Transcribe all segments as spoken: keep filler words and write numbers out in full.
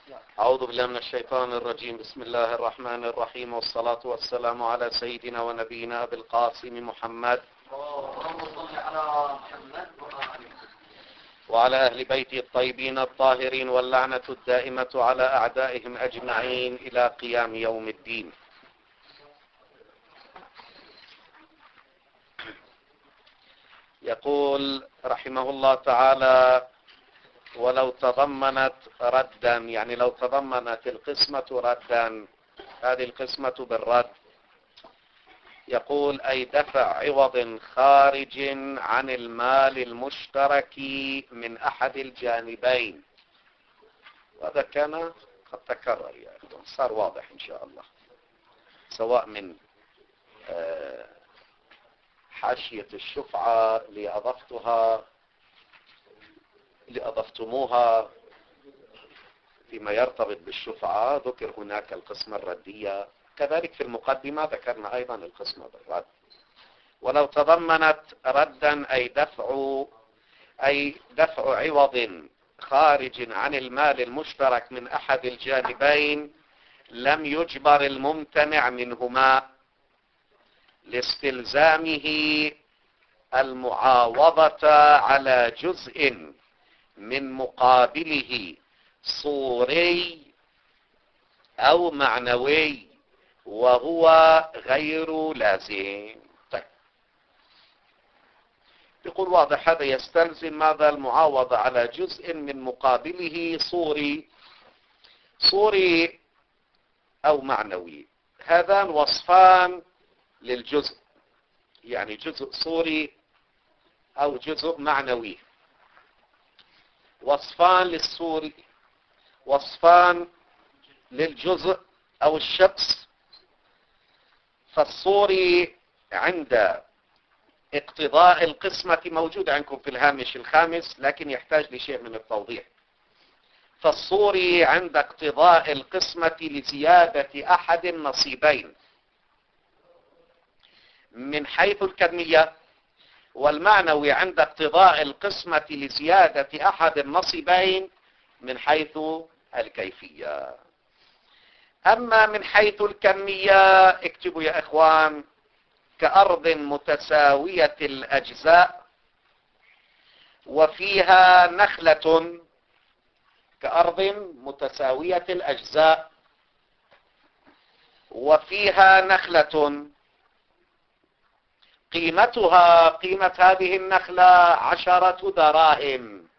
أعوذ بالله من الشيطان الرجيم. بسم الله الرحمن الرحيم، والصلاة والسلام على سيدنا ونبينا أبي القاسم محمد وعلى أهل بيته الطيبين الطاهرين، واللعنة الدائمة على أعدائهم أجمعين إلى قيام يوم الدين. يقول رحمه الله تعالى: ولو تضمنت ردا، يعني لو تضمنت القسمة ردا، هذه القسمة بالرد. يقول: أي دفع عوض خارج عن المال المشترك من أحد الجانبين. وهذا كان قد تكرر يا أخوان، صار واضح إن شاء الله، سواء من حاشية الشفعة اللي أضفتها اللي أضفتموها فيما يرتبط بالشفعة، ذكر هناك القسمة الردية، كذلك في المقدمة ذكرنا أيضا القسمة بالرد. ولو تضمنت ردا أي دفع أي دفع عوض خارج عن المال المشترك من أحد الجانبين، لم يجبر الممتنع منهما لاستلزامه المعاوضة على جزء من مقابله صوري أو معنوي، وهو غير لازم. طيب، يقول واضح هذا يستلزم ماذا؟ المعاوضة على جزء من مقابله صوري صوري أو معنوي. هذان وصفان للجزء، يعني جزء صوري أو جزء معنوي. وصفان للصوري، وصفان للجزء أو الشخص. فالصوري عند اقتضاء القسمة موجود عندكم في الهامش الخامس، لكن يحتاج لشيء من التوضيح. فالصوري عند اقتضاء القسمة لزيادة أحد النصيبين من حيث الكمية، والمعنوي عند اقتضاء القسمة لزيادة أحد النصيبين من حيث الكيفية. أما من حيث الكمية اكتبوا يا إخوان: كأرض متساوية الأجزاء وفيها نخلة. كأرض متساوية الأجزاء وفيها نخلة قيمتها قيمة هذه النخلة عشرة دراهم.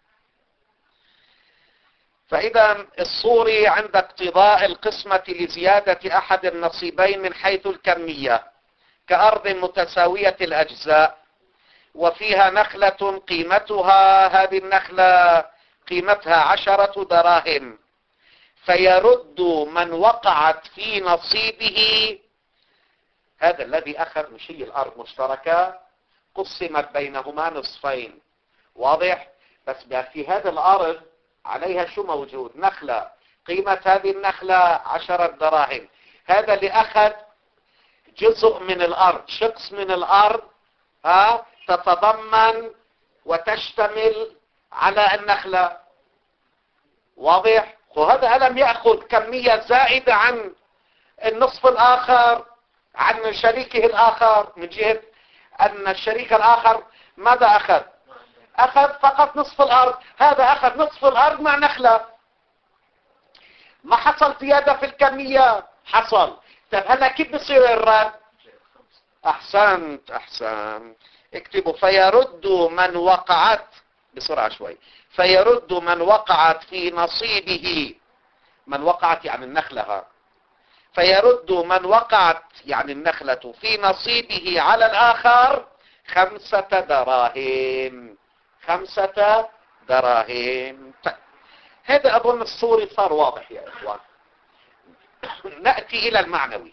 فإذا الصوري عند اقتضاء القسمة لزيادة أحد النصيبين من حيث الكمية كأرض متساوية الأجزاء وفيها نخلة قيمتها هذه النخلة قيمتها عشرة دراهم، فيرد من وقعت في نصيبه. هذا الذي أخذ، مش هي الأرض مشتركة قسمت بينهما نصفين، واضح؟ بس في هذه الأرض عليها شو موجود؟ نخلة، قيمة هذه النخلة عشرة دراهم. هذا اللي أخذ جزء من الأرض، شخص من الأرض ها تتضمن وتشتمل على النخلة، واضح؟ وهذا لم يأخذ كمية زائدة عن النصف الآخر، عن شريكه الآخر، من جهة أن الشريك الآخر ماذا أخذ؟ أخذ فقط نصف الأرض. هذا أخذ نصف الأرض مع نخلة. ما حصل زيادة في الكمية؟ حصل. طيب هلا كيف بصير الرد؟ أحسنت أحسنت اكتبوا: فيرد من وقعت، بسرعة شوي، فيرد من وقعت في نصيبه. من وقعت يعني النخلة، فيرد من وقعت يعني النخلة في نصيبه على الآخر خمسة دراهم. خمسة دراهم. طيب، هذا أظن الصوري صار واضح يا إخوان. نأتي إلى المعنوي.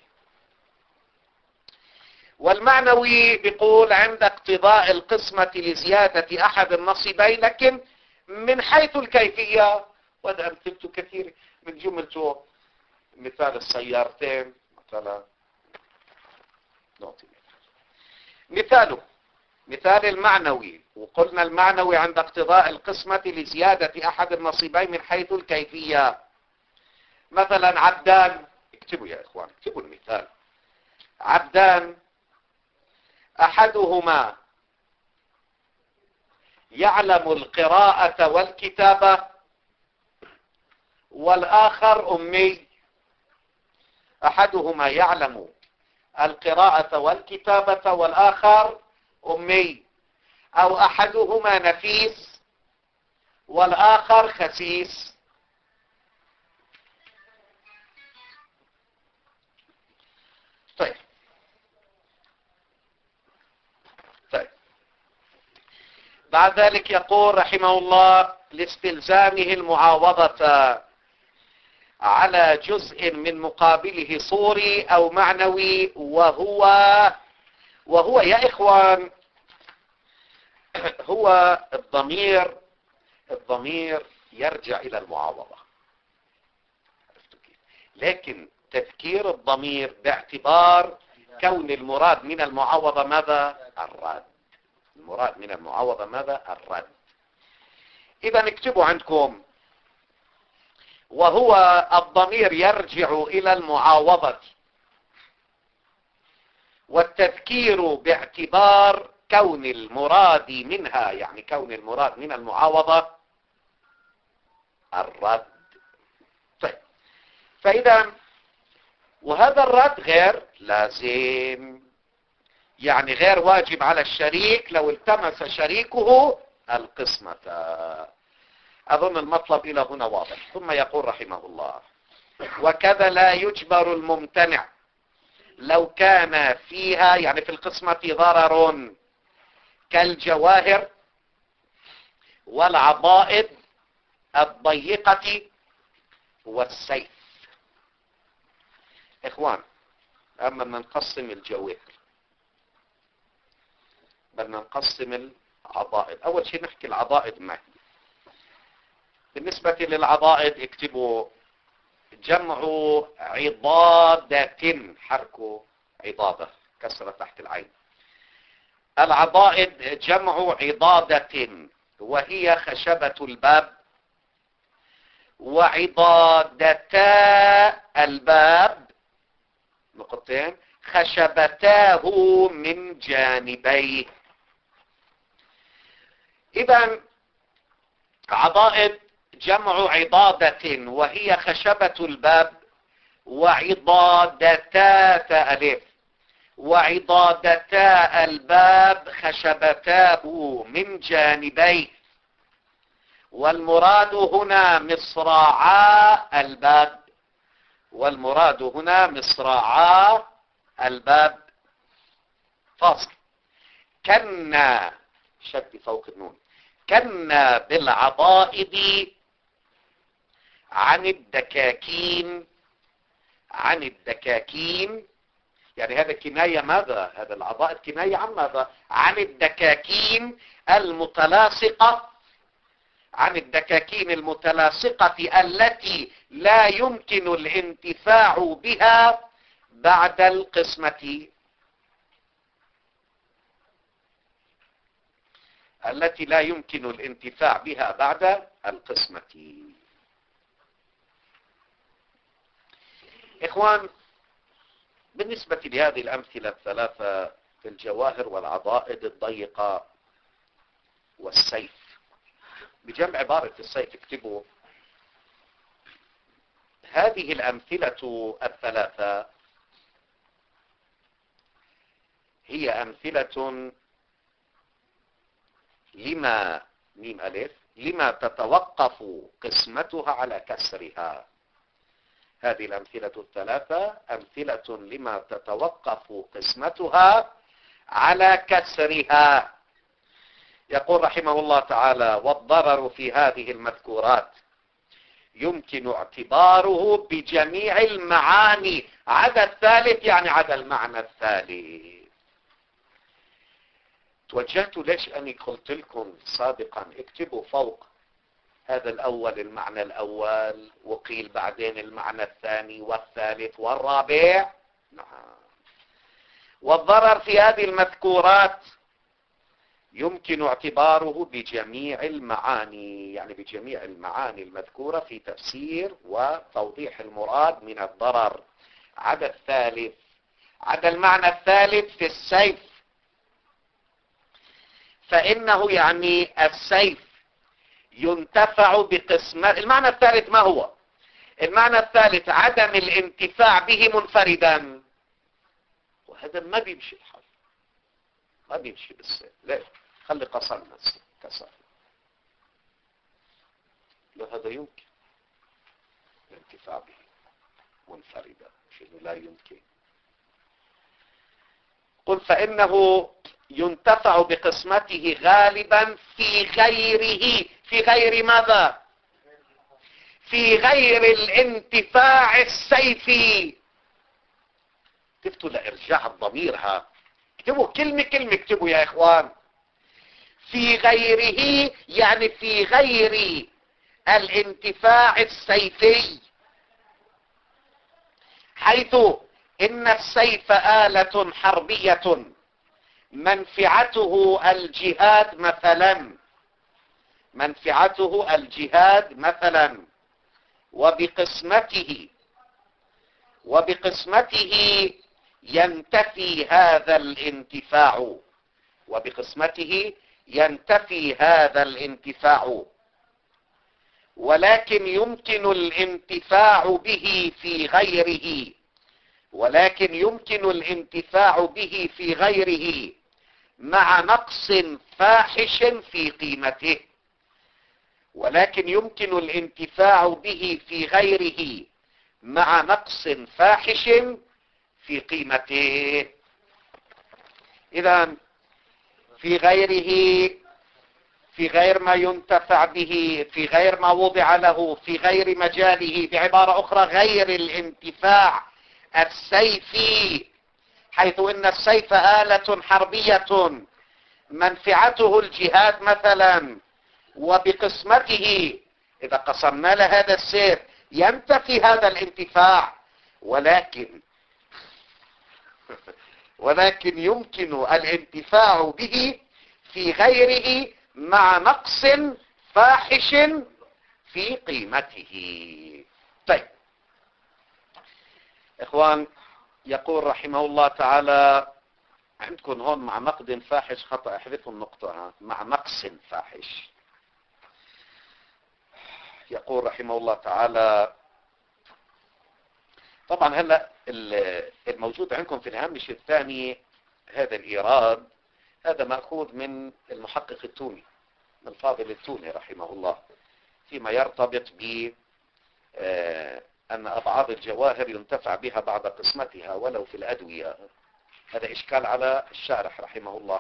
والمعنوي بيقول عند اقتضاء القسمة لزيادة أحد النصيبين، لكن من حيث الكيفية. وهذا أمثلته كثير من جملته. مثال السيارتين مثلا، نعطي مثاله مثال المعنوي. وقلنا المعنوي عند اقتضاء القسمة لزيادة أحد النصيبين من حيث الكيفية. مثلا عبدان، اكتبوا يا اخوان، اكتبوا المثال. عبدان احدهما يعلم القراءة والكتابة والآخر أمي. أحدهما يعلم القراءة والكتابة والآخر أمي، أو أحدهما نفيس والآخر خسيس. طيب طيب بعد ذلك يقول رحمه الله: لاستلزامه المعاوضة على جزء من مقابله صوري أو معنوي، وهو وهو يا إخوان هو الضمير الضمير يرجع إلى المعاوضة، لكن تذكير الضمير باعتبار كون المراد من المعاوضة ماذا؟ الرد. المراد من المعاوضة ماذا؟ الرد. إذا اكتبوا عندكم: وهو الضمير يرجع إلى المعاوضة، والتذكير باعتبار كون المراد منها، يعني كون المراد من المعاوضة الرد. طيب، فإذا وهذا الرد غير لازم، يعني غير واجب على الشريك لو التمس شريكه القسمة. أظن المطلب إلى هنا واضح. ثم يقول رحمه الله: وكذا لا يجبر الممتنع لو كان فيها، يعني في القسمة، ضرر كالجواهر والعضائد الضيقة والسيف. إخوان، أما بدنا نقسم الجواهر، بدنا نقسم العضائد. أول شيء نحكي العضائد معي. بالنسبة للعضائد اكتبوا: جمع عضادة، حركوا عضادة، كسرة تحت العين. العضائد جمع عضادة، وهي خشبة الباب، وعضادتا الباب نقطتين خشبتاه من جانبيه. إذن عضائد جمع عضادة، وهي خشبة الباب، وعضادتا تألف، وعضادتا الباب خشبتاه من جانبيه. والمراد هنا مصراعا الباب، والمراد هنا مصراعا الباب. فاصل. كنا، شد فوق النون، كنا بالعضائد عن الدكاكين، عن الدكاكين، يعني هذا كناية ماذا؟ هذا العضائد كناية عن ماذا؟ عن الدكاكين المتلاصقة، عن الدكاكين المتلاصقة التي لا يمكن الانتفاع بها بعد القسمة، التي لا يمكن الانتفاع بها بعد القسمة. إخوان، بالنسبة لهذه الأمثلة الثلاثة في الجواهر والعضائد الضيقة والسيف، بجمع عبارة السيف اكتبوا: هذه الأمثلة الثلاثة هي أمثلة لما ميم ألف لما تتوقف قسمتها على كسرها. هذه الأمثلة الثلاثة أمثلة لما تتوقف قسمتها على كسرها. يقول رحمه الله تعالى: والضرر في هذه المذكورات يمكن اعتباره بجميع المعاني عدا الثالث، يعني عدا المعنى الثالث. توجهت ليش أني قلت لكم سابقا اكتبوا فوق هذا الأول المعنى الأول، وقيل بعدين المعنى الثاني والثالث والرابع. نعم. والضرر في هذه المذكورات يمكن اعتباره بجميع المعاني، يعني بجميع المعاني المذكورة في تفسير وتوضيح المراد من الضرر، عدا الثالث، عدا المعنى الثالث في السيف، فإنه يعني السيف ينتفع بقسمة. المعنى الثالث ما هو؟ المعنى الثالث عدم الانتفاع به منفردا، وهذا ما بيمشي الحال، ما بيمشي بالسيف. ليه؟ خلي قصرنا السيف كسر، لو هذا يمكن الانتفاع به منفردا، شيء لا يمكن. قل فإنه ينتفع بقسمته غالبا في غيره، في غير ماذا؟ في غير الانتفاع السيفي. اكتبوا لإرجاع الضميرها، اكتبوا كلمة كلمة، اكتبوا يا إخوان. في غيره يعني في غير الانتفاع السيفي، حيث إن السيف آلة حربية منفعته الجهاد مثلا، منفعته الجهاد مثلا، وبقسمته وبقسمته ينتفي هذا الانتفاع، وبقسمته ينتفي هذا الانتفاع، ولكن يمكن الانتفاع به في غيره، ولكن يمكن الانتفاع به في غيره مع نقص فاحش في قيمته، ولكن يمكن الانتفاع به في غيره مع نقص فاحش في قيمته. إذن في غيره، في غير ما ينتفع به، في غير ما وضع له، في غير مجاله، بعبارة أخرى غير الانتفاع السيفي، حيث إن السيف آلة حربية منفعته الجهاد مثلا، وبقسمته إذا قسمنا لهذا السيف ينتفي هذا الانتفاع، ولكن ولكن يمكن الانتفاع به في غيره مع نقص فاحش في قيمته. طيب إخوان، يقول رحمه الله تعالى، عندكم هون مع نقد فاحش خطأ، احذفوا النقطة، مع نقص فاحش. يقول رحمه الله تعالى، طبعا هلا الموجود عندكم في الهامش الثاني هذا الإيراد، هذا مأخوذ من المحقق التوني، من الفاضل التوني رحمه الله، فيما يرتبط ب أن أبعاد الجواهر ينتفع بها بعد قسمتها ولو في الأدوية. هذا إشكال على الشارح رحمه الله،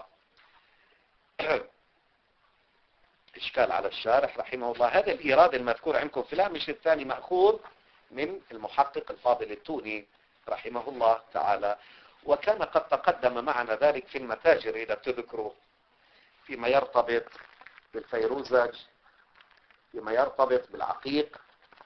إشكال على الشارح رحمه الله. هذا الإيراد المذكور عندكم في الهامش الثاني مأخوذ من المحقق الفاضل التوني رحمه الله تعالى، وكان قد تقدم معنا ذلك في المتاجر إذا تذكروا، فيما يرتبط بالفيروزج، فيما يرتبط بالعقيق.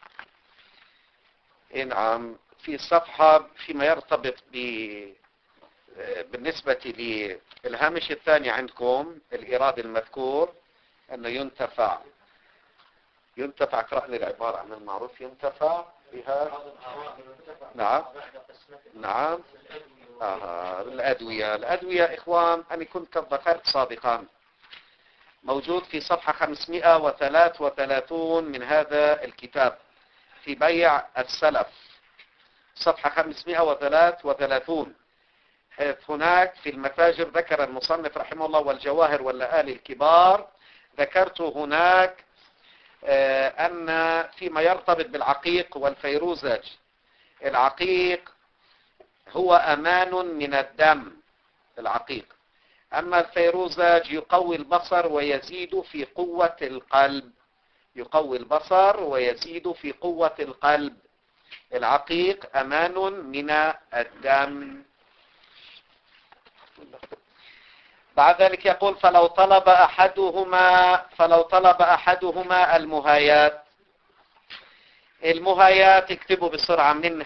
نعم، في صفحة فيما يرتبط ب بالنسبة للهامش الثاني عندكم الإيراد المذكور أنه ينتفع ينتفع اقرأ لي العبارة عن المعروف، ينتفع بها. نعم نعم آه الأدوية. الأدوية إخوان أنا كنت قد ذكرت سابقا، موجود في صفحة خمسمائة وثلاثة وثلاثين من هذا الكتاب في بيع السلف، صفحة خمسمائة وثلاثة وثلاثين، حيث هناك في المتاجر ذكر المصنف رحمه الله والجواهر واللآلي الكبار، ذكرت هناك أن فيما يرتبط بالعقيق والفيروزج، العقيق هو أمان من الدم العقيق، أما الفيروزج يقوي البصر ويزيد في قوة القلب، يقوي البصر ويزيد في قوة القلب. العقيق أمان من الدم. بعد ذلك يقول فلو طلب أحدهما فلو طلب أحدهما المهايات. المهايات اكتبوا بسرعة، من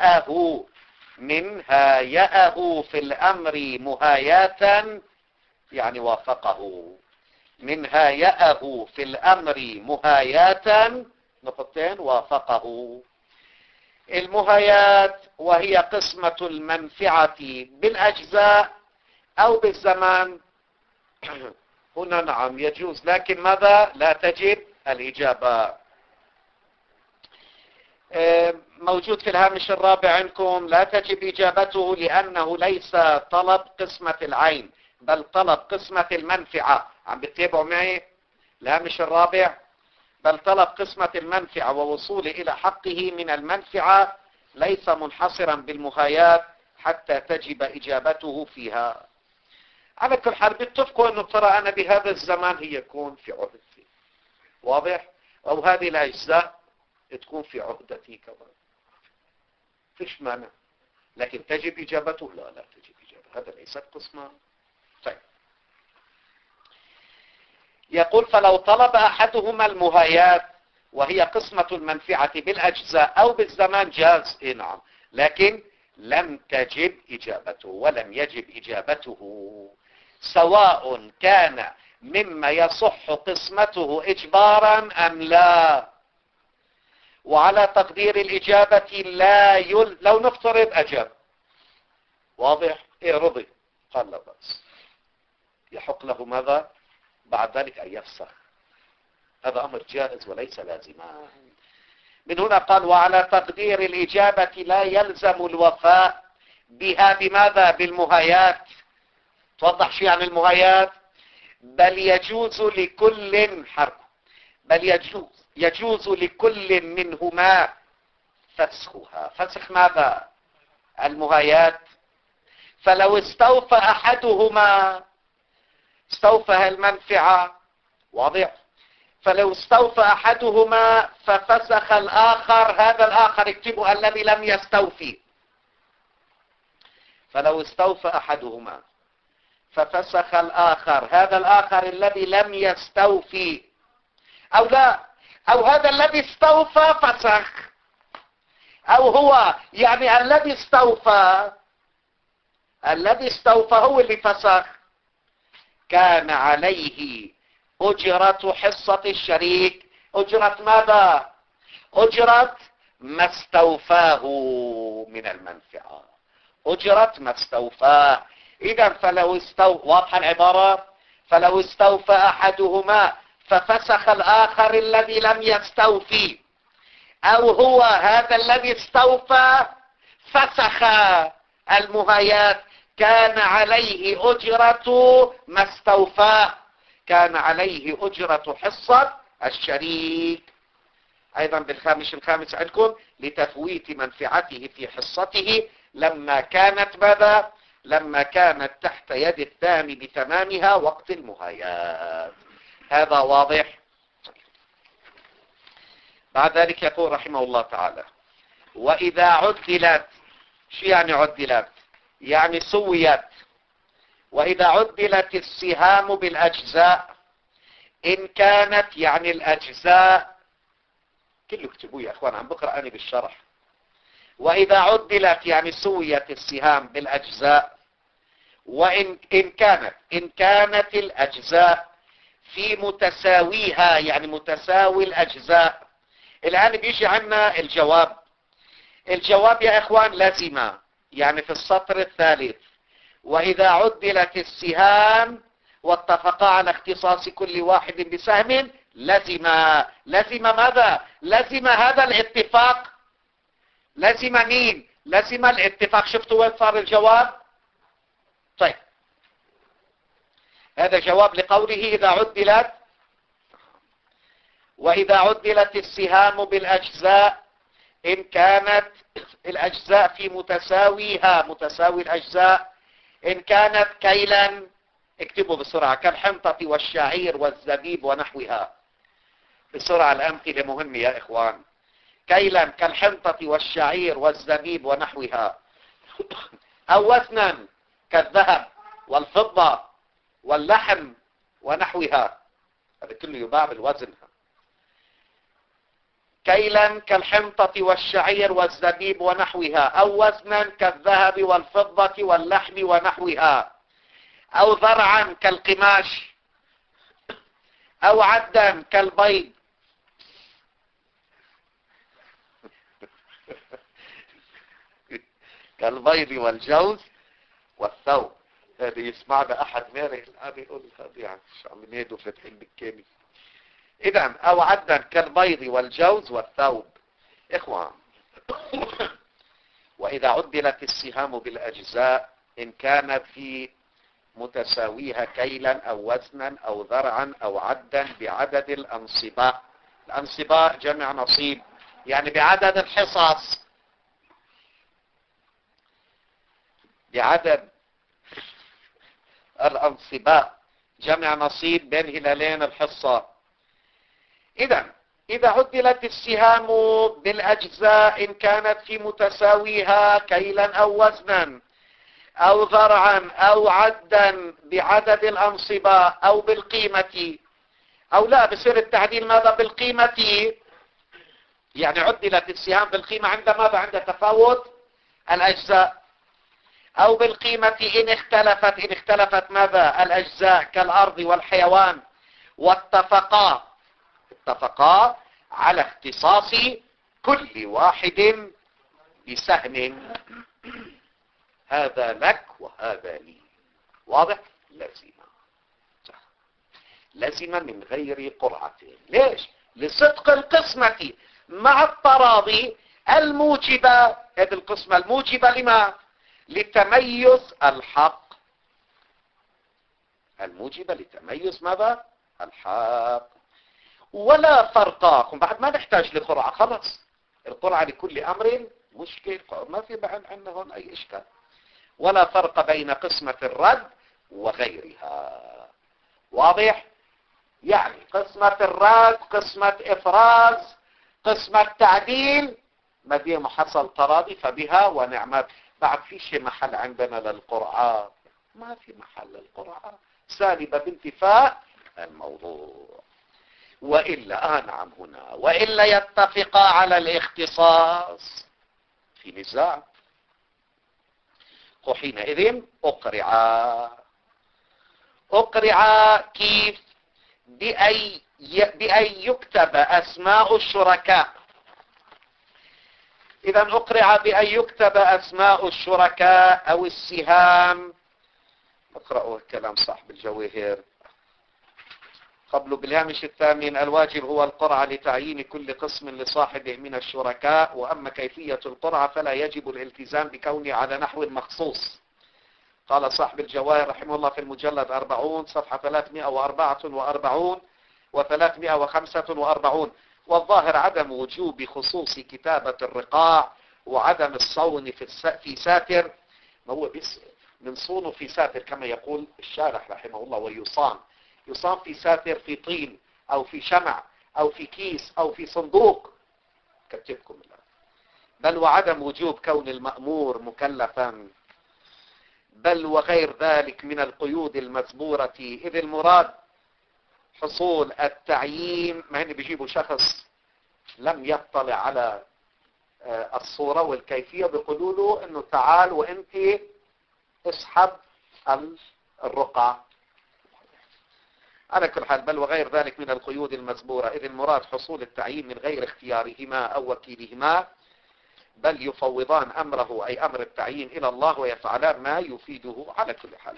هايأه، من هايأه في الأمر مهاياتا يعني وافقه. من هايأه في الأمر مهاياة نقطتين وافقه. المهايات وهي قسمة المنفعة بالأجزاء أو بالزمان. هنا نعم يجوز، لكن ماذا؟ لا تجب الإجابة. موجود في الهامش الرابع عندكم لا تجب إجابته لأنه ليس طلب قسمة العين بل طلب قسمة المنفعة. عم بتتابعوا معي؟ الهامش الرابع بل طلب قسمة المنفعة ووصوله إلى حقه من المنفعة ليس منحصرا بالمهايات حتى تجب إجابته فيها. على كل حال بيتفقوا أنه ترى أنا بهذا الزمان هي يكون في عهدتي، واضح؟ أو هذه الأجزاء تكون في عهدتي كمان، فيش مانع، لكن تجب إجابته؟ لا لا تجب إجابته، هذا ليست قسمة. طيب يقول فلو طلب أحدهما المهايات وهي قسمة المنفعة بالأجزاء أو بالزمان جاز. إيه نعم، لكن لم تجب إجابته ولم يجب إجابته، سواء كان مما يصح قسمته إجبارا أم لا. وعلى تقدير الإجابة لا يل... لو نفترض أجاب، واضح؟ إيه رضي، قال لا بأس، يحق له ماذا؟ بعد ذلك أن يفسخ. هذا أمر جائز وليس لازما. من هنا قال وعلى تقدير الإجابة لا يلزم الوفاء بها. بماذا؟ بالمهايات. توضح شيء عن المهايات؟ بل يجوز لكل حرب بل يجوز يجوز لكل منهما فسخها. فسخ ماذا؟ المهايات. فلو استوفى أحدهما استوفى المنفعة، واضح؟ فلو استوفى أحدهما ففسخ الآخر، هذا الآخر اكتبوا الذي لم يستوفي. فلو استوفى أحدهما ففسخ الآخر، هذا الآخر الذي لم يستوفي، أو لا، أو هذا الذي استوفى فسخ، أو هو يعني الذي استوفى الذي استوفى هو اللي فسخ. كان عليه أجرة حصة الشريك. أجرة ماذا؟ أجرة ما استوفاه من المنفعة، أجرة ما استوفاه. إذا فلو استوفى، واضحة العبارة؟ فلو استوفى أحدهما ففسخ الآخر الذي لم يستوفي، أو هو هذا الذي استوفى فسخ المهايات، كان عليه أجرة ما استوفاه، كان عليه أجرة حصة الشريك. أيضا بالخامس الخامس عندكم لتفويت منفعته في حصته لما كانت ماذا؟ لما كانت تحت يد الثاني بتمامها وقت المهايات. هذا واضح؟ بعد ذلك يقول رحمه الله تعالى وإذا عدلت. شو يعني عدلت؟ يعني سويت. وإذا عدلت السهام بالأجزاء إن كانت، يعني الأجزاء كله اكتبوه يا أخوان، عم بقرأ أنا بالشرح. وإذا عدلت يعني سويت السهام بالأجزاء، وإن إن كانت إن كانت الأجزاء في متساويها، يعني متساوي الأجزاء. الآن بيجي عنا الجواب. الجواب يا إخوان لازم، يعني في السطر الثالث وإذا عدلت السهام واتفقا على اختصاص كل واحد بسهم لزم. لزم ماذا؟ لزم هذا الاتفاق. لزم مين؟ لزم الاتفاق. شفتوا وين صار الجواب؟ طيب هذا جواب لقوله إذا عدلت. وإذا عدلت السهام بالأجزاء إن كانت الأجزاء في متساويها، متساوي الأجزاء. إن كانت كيلا، اكتبوا بسرعة، كالحنطة والشعير والزبيب ونحوها. بسرعة الأمثلة مهمة يا إخوان. كيلا كالحنطة والشعير والزبيب ونحوها. أو وزنا كالذهب والفضة واللحم ونحوها. هذا كله يباع بالوزن. كيلا كالحنطة والشعير والزبيب ونحوها، أو وزنا كالذهب والفضة واللحم ونحوها. أو ذرعا كالقماش، أو عدا كالبيض. كالبيض والجوز والثوب. هذه يسمعنا أحد ماري الآن يقول هذه يعني شو عم ينادوا فاتحين بالكامل. إذا أو عدا كالبيض والجوز والثوب. إخوان، وإذا عدلت السهام بالأجزاء إن كان في متساويها كيلا أو وزنا أو ذرعا أو عدا بعدد الأنصباء. الأنصباء جمع نصيب، يعني بعدد الحصص، بعدد الأنصباء جمع نصيب بين هلالين الحصة. إذا إذا عدلت السهام بالأجزاء إن كانت في متساويها كيلا أو وزنا أو ذرعا أو عدا بعدد الأنصباء أو بالقيمة، أو لا بصير التعديل ماذا؟ بالقيمة. يعني عدلت السهام بالقيمة عند ماذا؟ عند تفاوت الأجزاء. أو بالقيمة إن اختلفت إن اختلفت ماذا؟ الأجزاء كالأرض والحيوان، واتفقا اتفقا على اختصاص كل واحد بسهم. هذا لك وهذا لي. واضح؟ لازم لازم من غير قرعة. ليش؟ لصدق القسمة مع التراضي الموجبة. هذه القسمة الموجبة لما؟ لتميز الحق. الموجبة لتميز ماذا؟ الحق. ولا فرق. بعد ما نحتاج لقرعة، خلاص القرعة لكل أمر مشكل، ما في بعد عندنا هون أي إشكال. ولا فرق بين قسمة الرد وغيرها. واضح؟ يعني قسمة الرد، قسمة إفراز، قسمة تعديل، ما دام حصل تراضي فبها ونعمت. بعد في شيء محل عندنا للقرعة؟ ما في محل للقرعة، سالبة بانتفاء الموضوع. وإلا آه نعم هنا، وإلا يتفقا على الاختصاص في نزاع، وحينئذ أقرعا. أقرعا كيف؟ بأن بأن يكتب أسماء الشركاء. إذا أقرع بأن يكتب أسماء الشركاء أو السهام. اقرأوا كلام صاحب الجواهر قبل بالهامش الثامن: الواجب هو القرعة لتعيين كل قسم لصاحبه من الشركاء، وأما كيفية القرعة فلا يجب الالتزام بكونه على نحو مخصوص. قال صاحب الجواهر رحمه الله في المجلد أربعون صفحة ثلاثمائة وأربعة وأربعين وثلاثمائة وخمسة وأربعين: والظاهر عدم وجوب خصوص كتابة الرقاع وعدم الصون في ساتر. ما هو بس من صونه في ساتر كما يقول الشارح رحمه الله، ويصان يصان في ساتر، في طين أو في شمع أو في كيس أو في صندوق. كتبكم الله. بل وعدم وجوب كون المأمور مكلفا، بل وغير ذلك من القيود المذبورة، إذ المراد حصول التعيين. ما هن بيجيبوا شخص لم يطلع على الصورة والكيفية، بيقولوا له انه تعال وانت اسحب الرقعة. على كل حال، بل وغير ذلك من القيود المذبورة، إذ المراد حصول التعيين من غير اختيارهما أو وكيلهما، بل يفوضان أمره أي أمر التعيين إلى الله ويفعلان ما يفيده. على كل حال.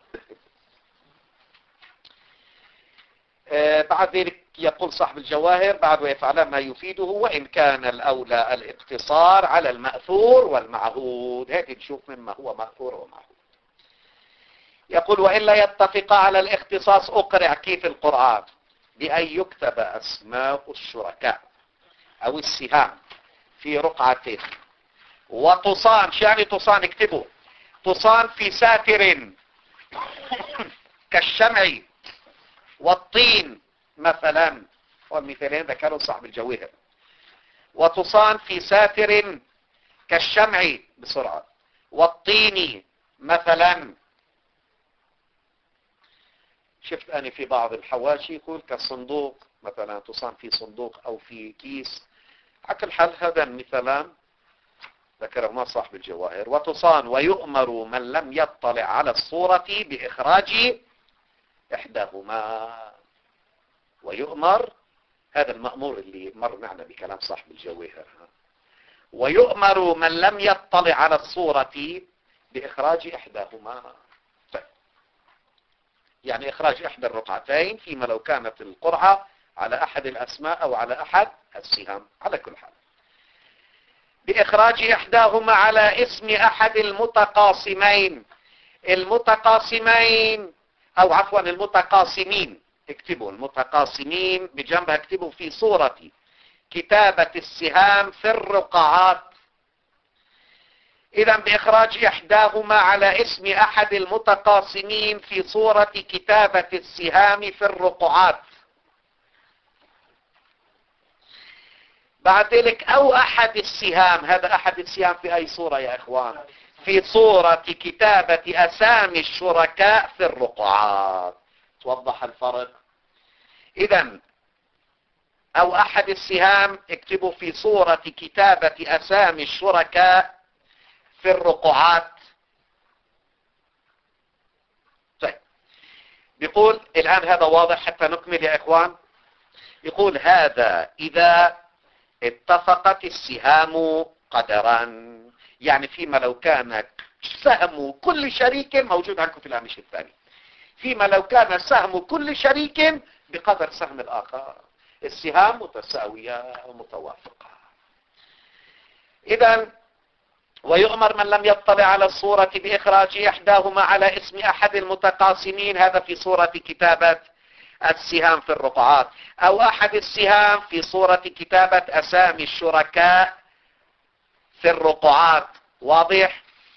آه بعد ذلك يقول صاحب الجواهر بعد: ويفعلان ما يفيده، وإن كان الأولى الاقتصار على المأثور والمعهود. هذه نشوف مما هو مأثور ومعهود. يقول: وإلا يتفق على الاختصاص. أقرع كيف القرآن؟ بأن يكتب أسماء الشركاء أو السهام في رقعتين، وتصان. شو يعني تصان؟ اكتبوا: تصان في ساتر كالشمع والطين مثلا. والمثالين ذكروا صاحب الجواهر. وتصان في ساتر كالشمع بسرعة والطين مثلا. شفت أنا في بعض الحواشي يقول كالصندوق مثلا، تصان في صندوق أو في كيس. على كل حال هذا المثالان ذكره ما صاحب الجواهر. وتصان ويؤمر من لم يطلع على الصورة بإخراج إحداهما. ويؤمر، هذا المأمور اللي مر معنا بكلام صاحب الجواهر. ويؤمر من لم يطلع على الصورة بإخراج إحداهما. طيب. يعني إخراج إحدى الرقعتين فيما لو كانت القرعة على أحد الأسماء أو على أحد السهام. على كل حال بإخراج إحداهما على اسم أحد المتقاسمين. المتقاسمين أو عفوا المتقاسمين، اكتبوا المتقاسمين بجنبها، اكتبوا في صورة كتابة السهام في الرقعات. إذا بإخراج إحداهما على اسم أحد المتقاسمين في صورة كتابة السهام في الرقعات. بعد ذلك أو أحد السهام. هذا أحد السهام في أي صورة يا إخوان؟ في صورة كتابة أسامي الشركاء في الرقعات. توضح الفرق؟ إذن أو أحد السهام اكتبوا في صورة كتابة أسامي الشركاء في الرقعات. طيب. بيقول الآن هذا واضح حتى نكمل يا إخوان. يقول هذا إذا اتفقت السهام قدرا، يعني فيما لو كان سهم كل شريك موجود عندكم في الهامش الثاني، فيما لو كان سهم كل شريك بقدر سهم الآخر، السهام متساوية ومتوافقة. إذن ويؤمر من لم يطلع على الصورة بإخراج إحداهما على اسم أحد المتقاسمين، هذا في صورة كتابة السهام في الرقعات، أو أحد السهام في صورة كتابة أسامي الشركاء في الرقعات. واضح؟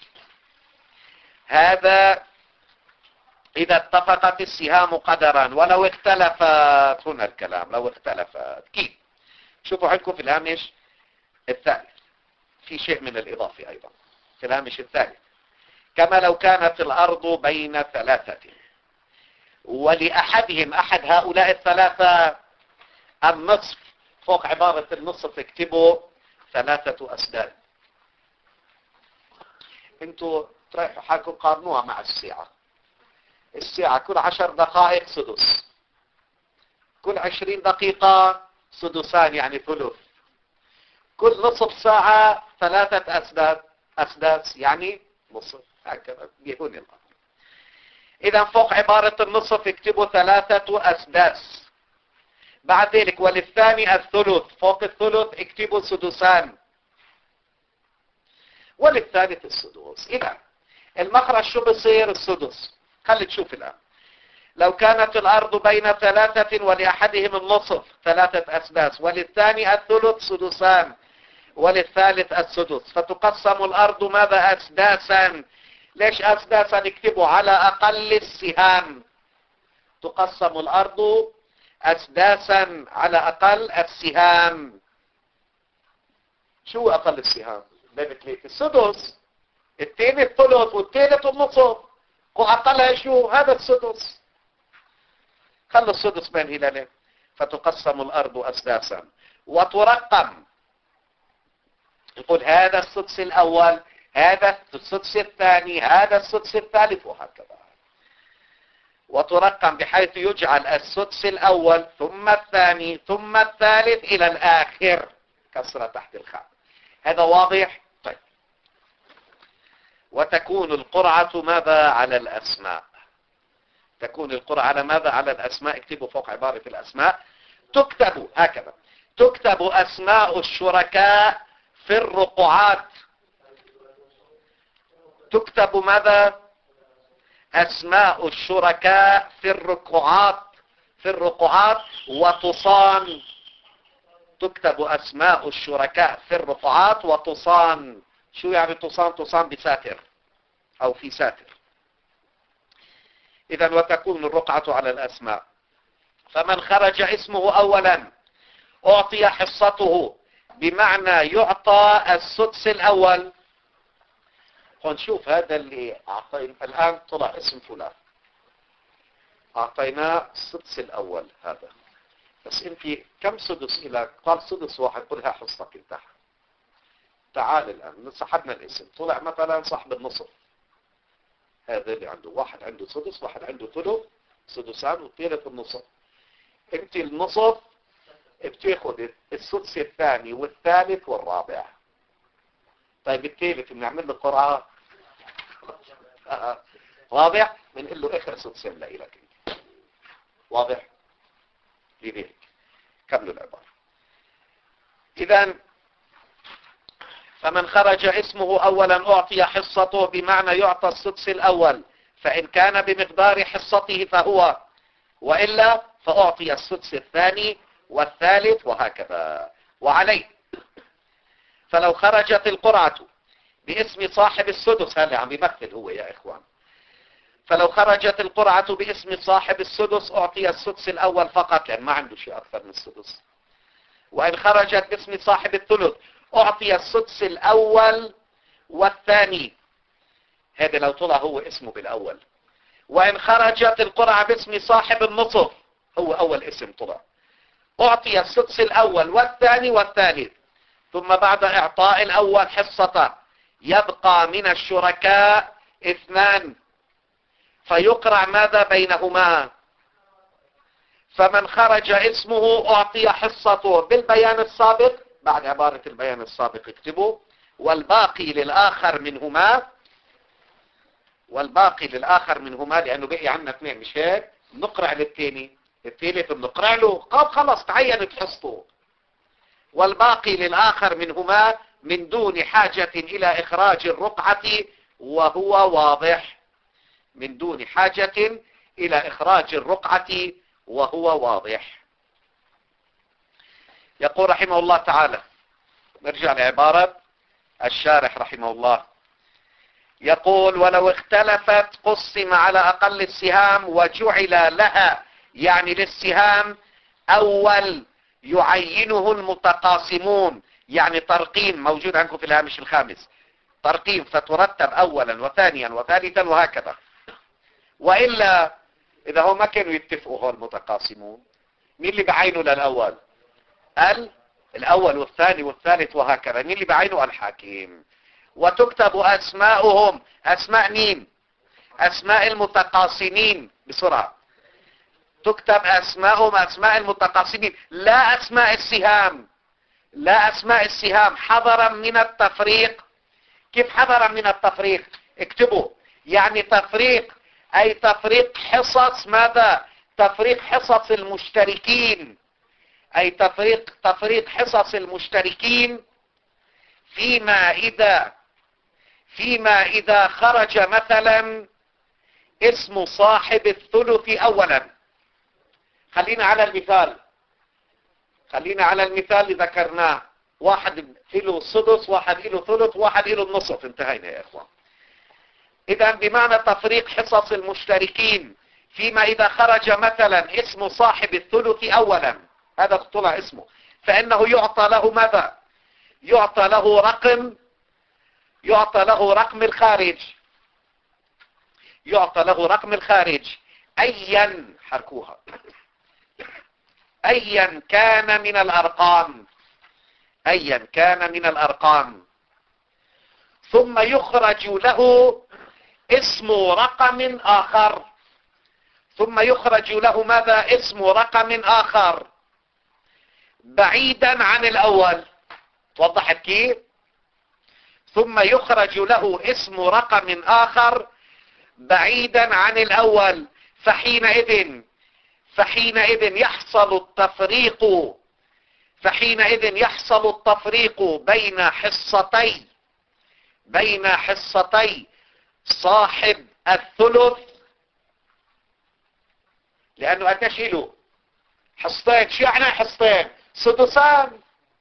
هذا إذا اتفقت السهام قدرا. ولو اختلفت، هنا الكلام لو اختلفت كيف؟ شوفوا عندكم في الهامش الثالث في شيء من الإضافة أيضا في الهامش الثالث. كما لو كانت الأرض بين ثلاثة ولأحدهم، أحد هؤلاء الثلاثة، النصف. فوق عبارة النصف اكتبوا ثلاثة أسداد. انتوا تريحوا حالكم قارنوها مع الساعة. الساعة كل عشر دقائق سدس، كل عشرين دقيقة سدسان يعني ثلث، كل نصف ساعة ثلاثة أسداد أسداس يعني نصف. هكذا يهون الأمر. إذا فوق عبارة النصف اكتبوا ثلاثة أسداس. بعد ذلك وللثاني الثلث، فوق الثلث اكتبوا سدسان، وللثالث السدس. إذا المخرج شو بصير؟ السدس. خلي تشوف الآن. لو كانت الأرض بين ثلاثة ولأحدهم النصف ثلاثة أسداس، وللثاني الثلث سدسان، وللثالث السدس، فتقسم الأرض ماذا؟ أسداسا. ليش أسداسا؟ نكتبه على أقل السهام. تقسم الأرض أسداسا على أقل السهام. شو أقل السهام؟ السدس. الثاني الثلث والثالث النصف، وأقلها شو؟ هذا السدس. خلوا السدس بين هلالين. فتقسم الأرض أسداسا وترقم. يقول هذا السدس الأول، هذا السدس الثاني، هذا السدس الثالث، وهكذا. وترقم بحيث يجعل السدس الأول ثم الثاني ثم الثالث إلى الآخر، كسرة تحت الخاء. هذا واضح؟ طيب. وتكون القرعة ماذا؟ على الأسماء. تكون القرعة على ماذا؟ على الأسماء. اكتبوا فوق عبارة الأسماء. تكتب هكذا، تكتب أسماء الشركاء في الرقعات. تكتب ماذا؟ أسماء الشركاء في الرقعات في الرقعات وتصان. تكتب أسماء الشركاء في الرقعات وتصان. شو يعني تصان؟ تصان بساتر أو في ساتر. إذن وتكون الرقعة على الأسماء. فمن خرج اسمه أولا أعطي حصته، بمعنى يعطى السدس الأول. ونشوف هذا اللي أعطينا الآن طلع اسم فلان، أعطيناه السدس الأول هذا، بس انت كم سدس إلى؟ قال سدس واحد، قلها حصتك انتهى. تعال الآن سحبنا الاسم، طلع مثلا صاحب النصف، هذا اللي عنده واحد عنده سدس، واحد عنده ثلث، سدسان، والثالث النصف. انت النصف بتاخد السدس الثاني والثالث والرابع. طيب الثالث بنعمل له قرعه رابع، بنقول له اخر سدسين لك. واضح؟ لذلك كملوا العباره. اذا فمن خرج اسمه اولا اعطي حصته، بمعنى يعطى السدس الاول، فان كان بمقدار حصته فهو، والا فاعطي السدس الثاني والثالث وهكذا. وعليه فلو خرجت القرعة باسم صاحب السدس، هذا عم يمثل هو يا اخوان، فلو خرجت القرعة باسم صاحب السدس اعطي السدس الاول فقط، لان ما عنده شيء اكثر من السدس. وان خرجت باسم صاحب الثلث اعطي السدس الاول والثاني، هذا لو طلع هو اسمه بالاول. وان خرجت القرعة باسم صاحب النصف، هو اول اسم طلع، اعطي السدس الاول والثاني والثالث. ثم بعد اعطاء الاول حصته يبقى من الشركاء اثنان، فيقرع ماذا بينهما. فمن خرج اسمه اعطي حصته بالبيان السابق، بعد عبارة البيان السابق اكتبوا، والباقي للاخر منهما، والباقي للاخر منهما، لانه بقي عندنا اثنين مش هيك، نقرع للثاني، الثالث بنقرع له، قال خلص تعينت حصته. والباقي للآخر منهما من دون حاجة إلى إخراج الرقعة وهو واضح، من دون حاجة إلى إخراج الرقعة وهو واضح. يقول رحمه الله تعالى، نرجع لعبارة الشارح رحمه الله، يقول ولو اختلفت قسم على أقل السهام وجعل لها، يعني للسهام أول يعينه المتقاسمون، يعني ترقيم موجود عندكم في الهامش الخامس، ترقيم فترتب أولا وثانيا وثالثا وهكذا. وإلا إذا هم ما كانوا يتفقوا هو المتقاسمون، مين اللي بعينه للأول؟ ال الأول والثاني والثالث وهكذا. مين اللي بعينه؟ الحاكم. وتكتب أسماؤهم، أسماء مين؟ أسماء المتقاسمين. بسرعة تكتب أسماءهم أسماء المتقاسمين، لا أسماء السهام، لا أسماء السهام، حذرا من التفريق. كيف حذرا من التفريق؟ اكتبوا يعني تفريق، أي تفريق حصص ماذا؟ تفريق حصص المشتركين، أي تفريق تفريق حصص المشتركين فيما إذا فيما إذا خرج مثلا اسم صاحب الثلث أولا. خلينا على المثال، خلينا على المثال اللي ذكرناه، واحد له سدس، واحد له ثلث، واحد له النصف، انتهينا يا اخوان. اذا بمعنى تفريق حصص المشتركين فيما اذا خرج مثلا اسم صاحب الثلث اولا، هذا طلع اسمه، فانه يعطى له ماذا؟ يعطى له رقم، يعطى له رقم الخارج، يعطى له رقم الخارج ايا، حركوها، ايا كان من الارقام، ايا كان من الارقام. ثم يخرج له اسم رقم اخر، ثم يخرج له ماذا؟ اسم رقم اخر بعيدا عن الاول. توضحت كيف؟ ثم يخرج له اسم رقم اخر بعيدا عن الاول، فحينئذ فحينئذ يحصل التفريق فحينئذ يحصل التفريق بين حصتي بين حصتي صاحب الثلث، لانه قديش له؟ حصتين. شو يعني حصتين؟ سدسان.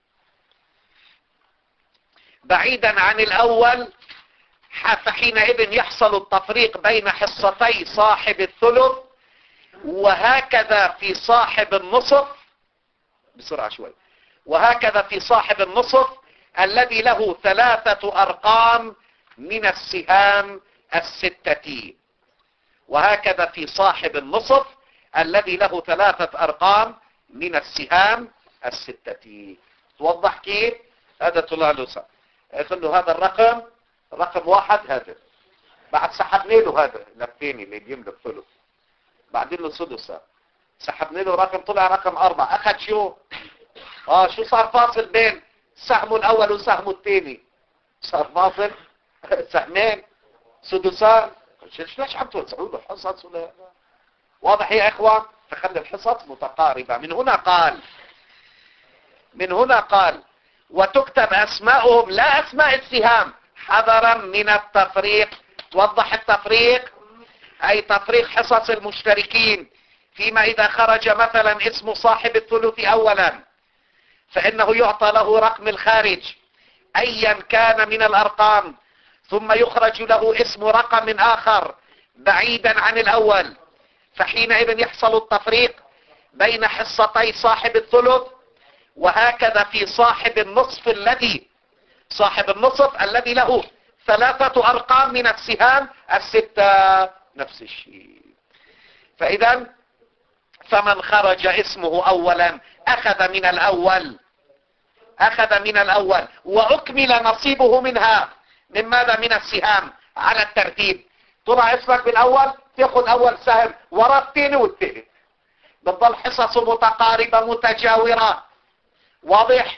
بعيدا عن الاول، فحينئذ يحصل التفريق بين حصتي صاحب الثلث، وهكذا في صاحب النصف. بسرعة شوي. وهكذا في صاحب النصف الذي له ثلاثة أرقام من السهام الستة. وهكذا في صاحب النصف الذي له ثلاثة أرقام من السهام الستة. توضح كيف؟ هذا طلع له يقول له هذا الرقم رقم واحد هذا، بعد سحبنا له هذا للثاني اللي بيملك ثلث، بعدين له سدسة، سحبنا له رقم طلع رقم أربعة، أخذ شو؟ آه شو صار فاصل بين سهمه الأول وسهمه الثاني؟ صار فاصل سهمين سدسان. ليش عم توزعوا له حصص ولا؟ واضح يا إخوان؟ فخلي الحصص متقاربة. من هنا قال من هنا قال وتكتب أسماؤهم لا أسماء السهام حذرا من التفريق. توضح التفريق أي تفريق حصص المشتركين، فيما إذا خرج مثلا اسم صاحب الثلث أولا فإنه يعطى له رقم الخارج أيا كان من الأرقام، ثم يخرج له اسم رقم آخر بعيدا عن الأول، فحينئذ يحصل التفريق بين حصتي صاحب الثلث. وهكذا في صاحب النصف الذي صاحب النصف الذي له ثلاثة أرقام من السهام الستة نفس الشيء. فإذا فمن خرج اسمه أولا أخذ من الأول أخذ من الأول وأكمل نصيبه منها. من ماذا؟ من السهام على الترتيب. طلع اسمك بالأول تأخذ أول سهم وراء الثاني والثالث، بتضل حصص متقاربة متجاورة. واضح؟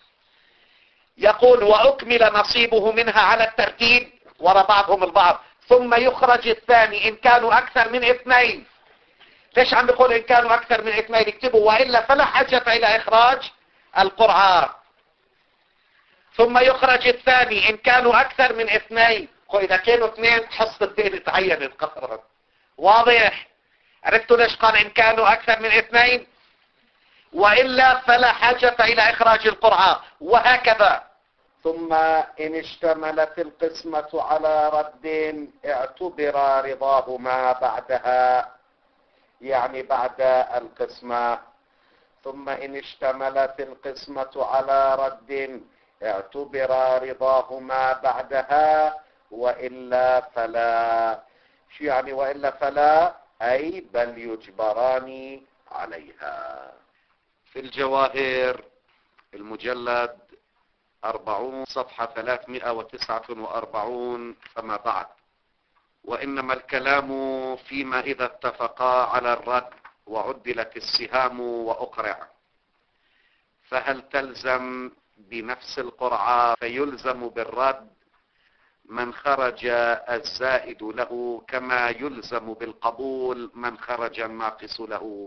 يقول وأكمل نصيبه منها على الترتيب وراء بعضهم البعض، ثم يخرج الثاني إن كانوا أكثر من اثنين. ليش عم بيقول إن كانوا أكثر من اثنين؟ اكتبوا وإلا فلا حاجة إلى إخراج القرعة. ثم يخرج الثاني إن كانوا أكثر من اثنين. إذا كانوا اثنين حصة الثاني تعينت قهرا. واضح؟ عرفتوا ليش قال إن كانوا أكثر من اثنين؟ وإلا فلا حاجة إلى إخراج القرعة. وهكذا ثم إن اشتملت القسمة على رد اعتبر رضاهما بعدها، يعني بعد القسمة. ثم إن اشتملت القسمة على رد اعتبر رضاهما بعدها وإلا فلا. شو يعني وإلا فلا؟ أي بل يجبران عليها. في الجواهر المجلد أربعون صفحة ثلاثمائة وتسعة وأربعون فما بعد. وإنما الكلام فيما إذا اتفقا على الرد وعدلت السهام وأقرع، فهل تلزم بنفس القرعة فيلزم بالرد من خرج الزائد له كما يلزم بالقبول من خرج الناقص له؟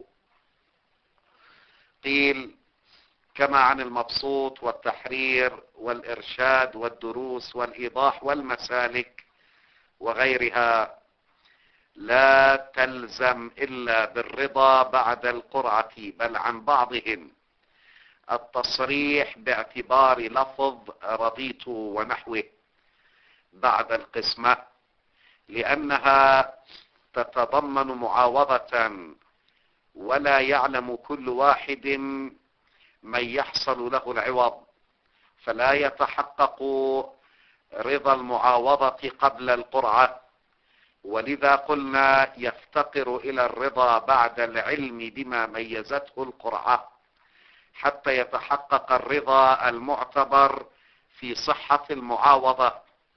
قيل كما عن المبسوط والتحرير والإرشاد والدروس والإيضاح والمسالك وغيرها لا تلزم إلا بالرضا بعد القرعة، بل عن بعضهم التصريح باعتبار لفظ رضيت ونحوه بعد القسمة، لأنها تتضمن معاوضة ولا يعلم كل واحد من يحصل له العوض، فلا يتحقق رضا المعاوضة قبل القرعة. ولذا قلنا يفتقر إلى الرضا بعد العلم بما ميزته القرعة حتى يتحقق الرضا المعتبر في صحة المعاوضة،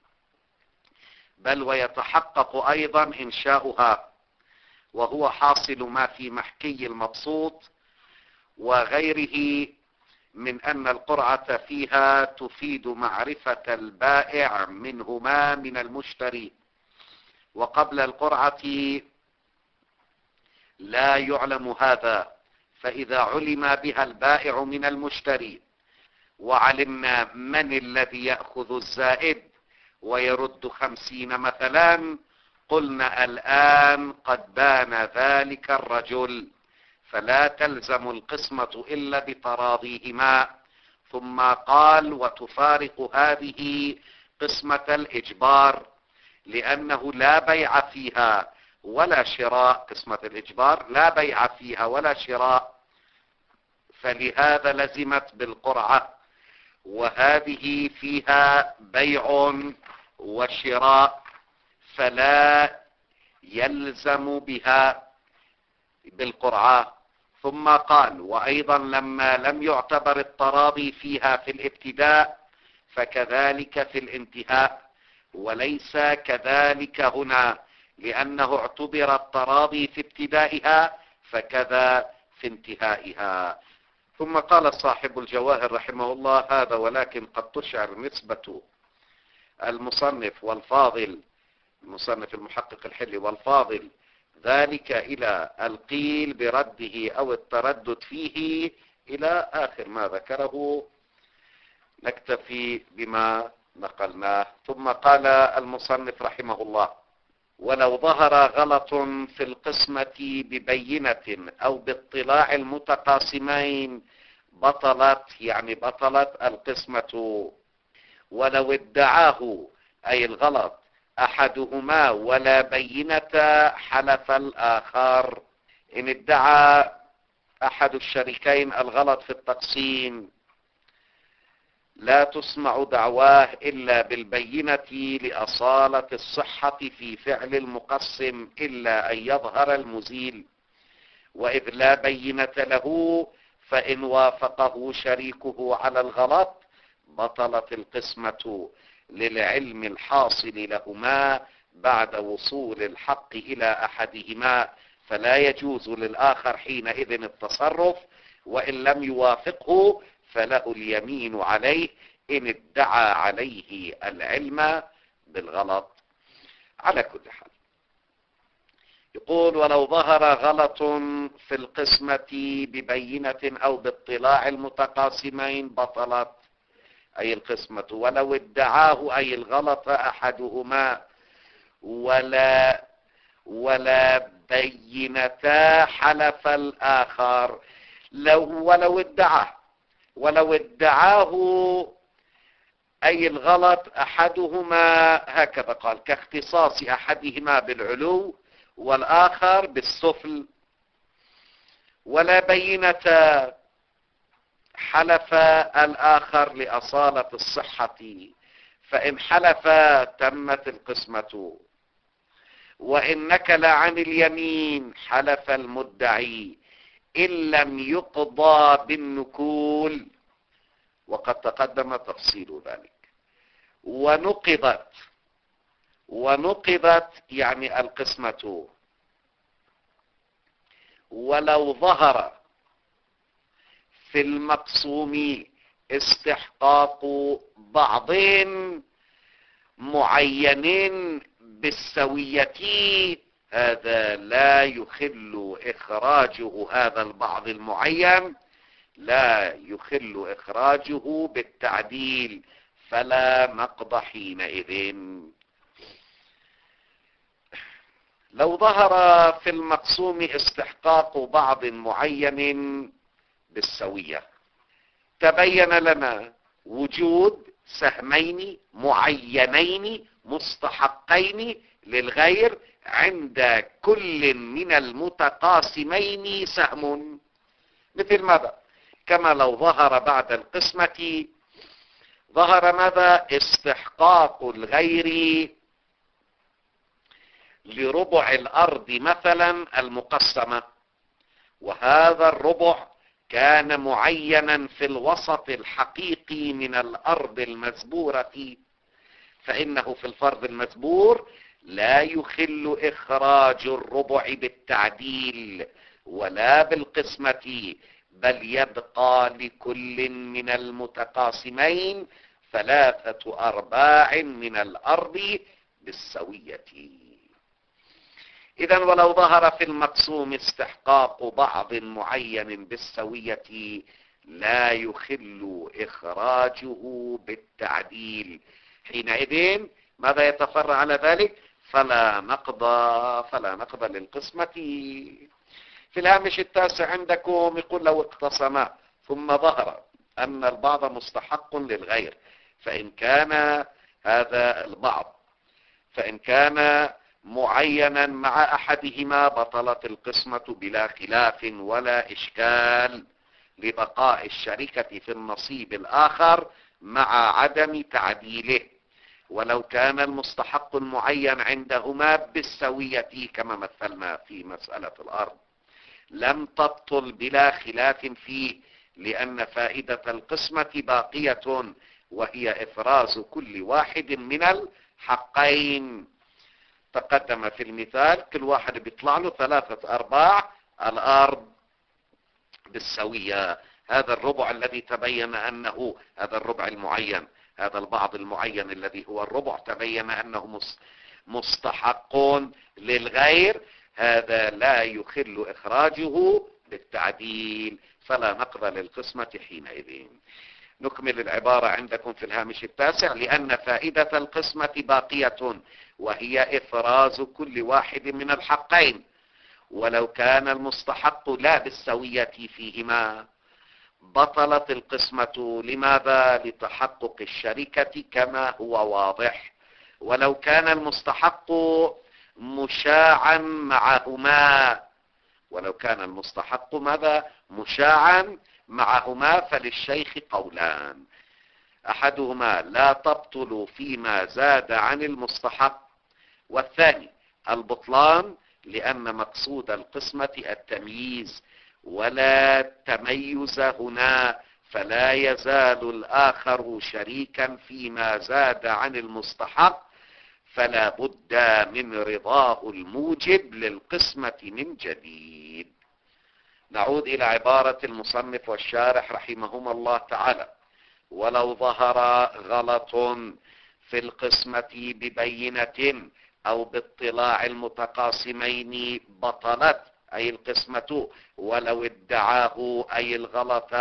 بل ويتحقق أيضا إنشاؤها، وهو حاصل ما في محكي المبسوط وغيره من أن القرعة فيها تفيد معرفة البائع منهما من المشتري، وقبل القرعة لا يعلم هذا. فإذا علم بها البائع من المشتري وعلمنا من الذي يأخذ الزائد ويرد خمسين مثلا، قلنا الآن قد بان ذلك الرجل، فلا تلزم القسمة إلا بتراضيهما. ثم قال وتفارق هذه قسمة الإجبار لأنه لا بيع فيها ولا شراء. قسمة الإجبار لا بيع فيها ولا شراء، فلهذا لزمت بالقرعة، وهذه فيها بيع وشراء فلا يلزم بها بالقرعة. ثم قال وأيضا لما لم يعتبر التراضي فيها في الابتداء فكذلك في الانتهاء، وليس كذلك هنا، لأنه اعتبر التراضي في ابتدائها فكذا في انتهائها. ثم قال صاحب الجواهر رحمه الله: هذا ولكن قد تشعر نسبة المصنف والفاضل، المصنف المحقق الحلي والفاضل، ذلك إلى القيل برده أو التردد فيه إلى آخر ما ذكره. نكتفي بما نقلناه. ثم قال المصنف رحمه الله: ولو ظهر غلط في القسمة ببينة أو باطلاع المتقاسمين بطلت، يعني بطلت القسمة. ولو ادعاه أي الغلط أحدهما ولا بينة حلف الآخر. إن ادعى أحد الشريكين الغلط في التقسيم لا تسمع دعواه إلا بالبينة لأصالة الصحة في فعل المقسم إلا أن يظهر المزيل، وإذ لا بينة له فإن وافقه شريكه على الغلط بطلت القسمة للعلم الحاصل لهما بعد وصول الحق إلى أحدهما، فلا يجوز للآخر حينئذ التصرف، وإن لم يوافقه فله اليمين عليه إن ادعى عليه العلم بالغلط. على كل حال يقول: ولو ظهر غلط في القسمة ببينة أو باطلاع المتقاسمين بطلت أي القسمة. ولو ادعاه أي الغلط أحدهما ولا ولا بينتا حلف الآخر. لو ولو ادعاه ولو ادعاه أي الغلط أحدهما، هكذا قال: كاختصاص أحدهما بالعلو والآخر بالسفل. ولا بينة حلف الآخر لأصالة الصحة، فإن حلف تمت القسمة. وإن نكل عن اليمين حلف المدعي إن لم يقضى بالنكول، وقد تقدم تفصيل ذلك. ونقضت ونقضت يعني القسمة. ولو ظهر في المقسوم استحقاق بعض معين بالسوية، هذا لا يخل إخراجه، هذا البعض المعين لا يخل إخراجه بالتعديل، فلا نقض حينئذ. لو ظهر في المقسوم استحقاق بعض معين بالسوية، تبين لنا وجود سهمين معينين مستحقين للغير عند كل من المتقاسمين سهم. مثل ماذا؟ كما لو ظهر بعد القسمة ظهر ماذا؟ استحقاق الغير لربع الأرض مثلا المقسمة، وهذا الربع كان معينا في الوسط الحقيقي من الأرض المزبورة، فإنه في الفرض المزبور لا يخل إخراج الربع بالتعديل ولا بالقسمة، بل يبقى لكل من المتقاسمين ثلاثة أرباع من الأرض بالسوية. إذن ولو ظهر في المقسوم استحقاق بعض معين بالسوية لا يخل إخراجه بالتعديل، حينئذ ماذا يتفرع على ذلك؟ فلا نقض فلا نقض للقسمة. في الهامش التاسع عندكم يقول: لو اقتسما ثم ظهر أن البعض مستحق للغير، فإن كان هذا البعض فإن كان معينا مع أحدهما بطلت القسمة بلا خلاف ولا إشكال، لبقاء الشركة في النصيب الآخر مع عدم تعديله. ولو كان المستحق المعين عندهما بالسوية كما مثلنا في مسألة الأرض لم تبطل بلا خلاف فيه، لأن فائدة القسمة باقية وهي إفراز كل واحد من الحقين. تقدم في المثال كل واحد بيطلع له ثلاثة أرباع الأرض بالسوية. هذا الربع الذي تبين أنه هذا الربع المعين، هذا البعض المعين الذي هو الربع تبين أنه مستحق للغير، هذا لا يخل إخراجه بالتعديل، فلا نقض للقسمة حينئذ. نكمل العبارة عندكم في الهامش التاسع: لأن فائدة القسمة باقية وهي إفراز كل واحد من الحقين، ولو كان المستحق لا بالسوية فيهما بطلت القسمة. لماذا؟ لتحقق الشركة كما هو واضح. ولو كان المستحق مشاعا معهما، ولو كان المستحق ماذا؟ مشاعا معهما، فللشيخ قولان: أحدهما لا تبطل فيما زاد عن المستحق، والثاني البطلان لأن مقصود القسمة التمييز ولا تميز هنا، فلا يزال الآخر شريكا فيما زاد عن المستحق، فلا بد من رضاه الموجب للقسمة من جديد. نعود إلى عبارة المصنف والشارح رحمهما الله تعالى: ولو ظهر غلط في القسمة ببينة أو باطلاع المتقاسمين بطلت أي القسمة، ولو ادعاه أي الغلط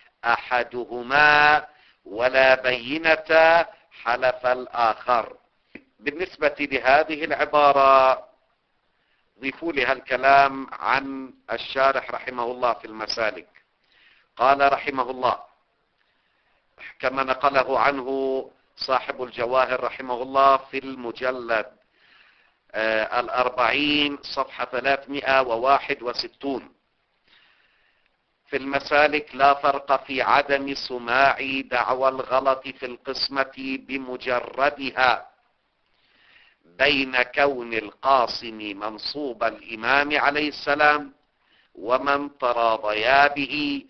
أحدهما ولا بينة حلف الآخر. بالنسبة لهذه العبارة ضيفوا لها الكلام عن الشارح رحمه الله في المسالك. قال رحمه الله كما نقله عنه صاحب الجواهر رحمه الله في المجلد آه الأربعين صفحة ثلاثمائة وواحد وستون: في المسالك لا فرق في عدم سماع دعوى الغلط في القسمة بمجردها بين كون القاسم منصوب الإمام عليه السلام ومن تراضيا به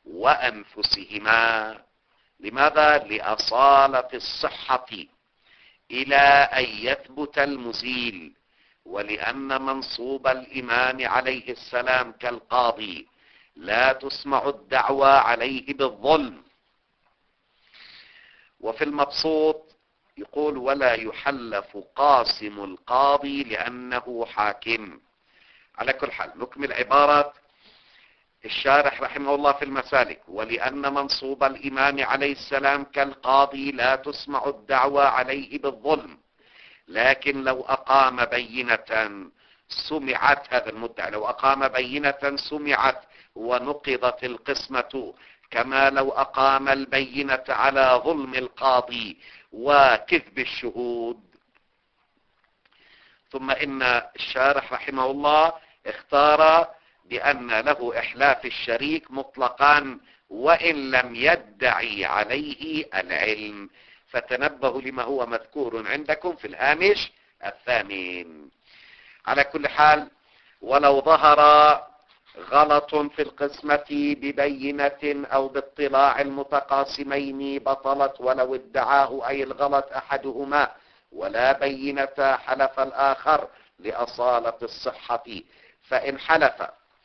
وأنفسهما. لماذا؟ لأصالة الصحة إلى أن يثبت المزيل، ولأن منصوب الإمام عليه السلام كالقاضي لا تسمع الدعوى عليه بالظلم. وفي المبسوط يقول: ولا يحلف قاسم القاضي لأنه حاكم. على كل حال نكمل عبارة الشارح رحمه الله في المسالك: ولأن منصوب الإمام عليه السلام كالقاضي لا تسمع الدعوى عليه بالظلم، لكن لو أقام بينة سمعت، هذا المدعي لو أقام بينة سمعت ونقضت القسمة، كما لو أقام البينة على ظلم القاضي وكذب الشهود. ثم إن الشارح رحمه الله اختار بأن له إحلاف الشريك مطلقا وإن لم يدعي عليه العلم، فتنبهوا لما هو مذكور عندكم في الهامش الثامن. على كل حال ولو ظهر غلط في القسمة ببينة أو باطلاع المتقاسمين بطلت، ولو ادعاه أي الغلط أحدهما ولا بينة حلف الآخر لأصالة الصحة. فإن حلف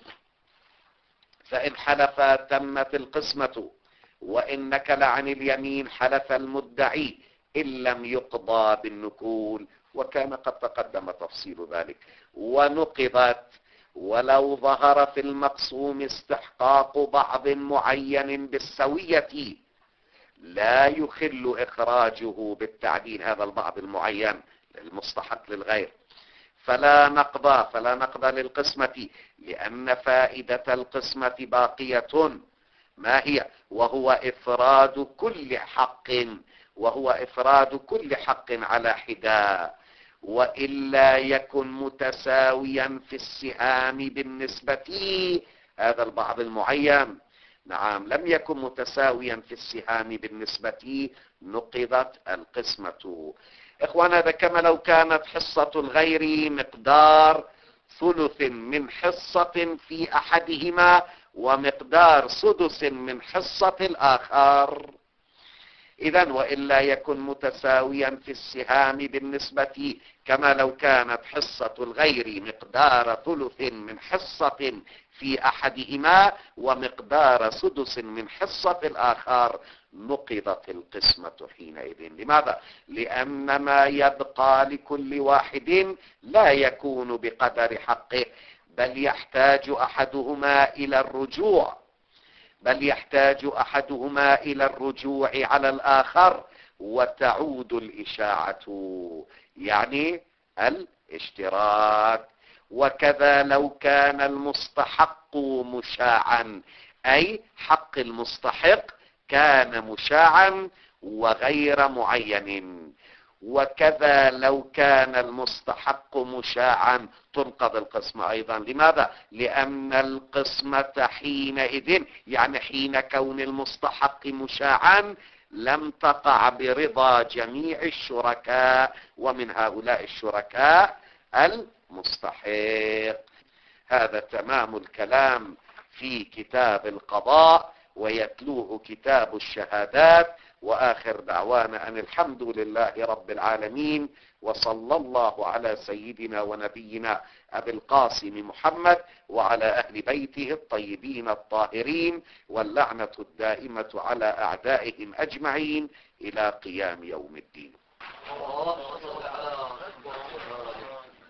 فإن حلف تمت القسمة، وإن نكل عن اليمين حلف المدعي إن لم يقضى بالنكول، وكان قد تقدم تفصيل ذلك. ونقضت ولو ظهر في المقسوم استحقاق بعض معين بالسوية لا يخل إخراجه بالتعديل، هذا البعض المعين المستحق للغير، فلا نقضى فلا نقضى للقسمة، لأن فائدة القسمة باقية. ما هي؟ وهو إفراد كل حق وهو إفراد كل حق على حداء، وإلا يكن متساويا في السهام بالنسبة، هذا البعض المعين نعم لم يكن متساويا في السهام بالنسبة نقضت القسمة. إخوان هذا كما لو كانت حصة الغير مقدار ثلث من حصة في أحدهما ومقدار سدس من حصة الآخر. إذن وإلا يكن متساويا في السهام بالنسبة، كما لو كانت حصة الغير مقدار ثلث من حصة في أحدهما ومقدار سدس من حصة الآخر، نقضت القسمة حينئذ. لماذا؟ لأن ما يبقى لكل واحد لا يكون بقدر حقه، بل يحتاج أحدهما إلى الرجوع بل يحتاج أحدهما إلى الرجوع على الآخر، وتعود الإشاعة يعني الاشتراك. وكذا لو كان المستحق مشاعا، أي حق المستحق كان مشاعا وغير معين. وكذا لو كان المستحق مشاعا تنقض القسمة أيضا. لماذا؟ لأن القسمة حينئذ يعني حين كون المستحق مشاعا لم تقع برضا جميع الشركاء، ومن هؤلاء الشركاء المستحق. هذا تمام الكلام في كتاب القضاء، ويتلوه كتاب الشهادات. وآخر دعوانا أن الحمد لله رب العالمين، وصلى الله على سيدنا ونبينا أبي القاسم محمد وعلى أهل بيته الطيبين الطاهرين، واللعنة الدائمة على أعدائهم أجمعين إلى قيام يوم الدين.